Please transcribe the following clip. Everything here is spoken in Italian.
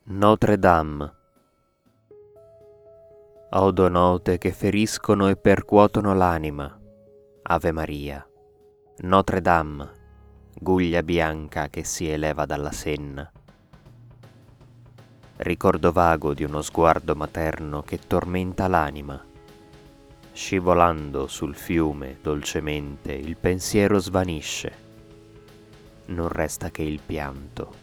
Notre Dame. Odo note che feriscono e percuotono l'anima. Ave Maria. Notre Dame, guglia bianca che si eleva dalla Senna. Ricordo vago di uno sguardo materno che tormenta l'anima. Scivolando sul fiume dolcemente il pensiero svanisce. Non resta che il pianto.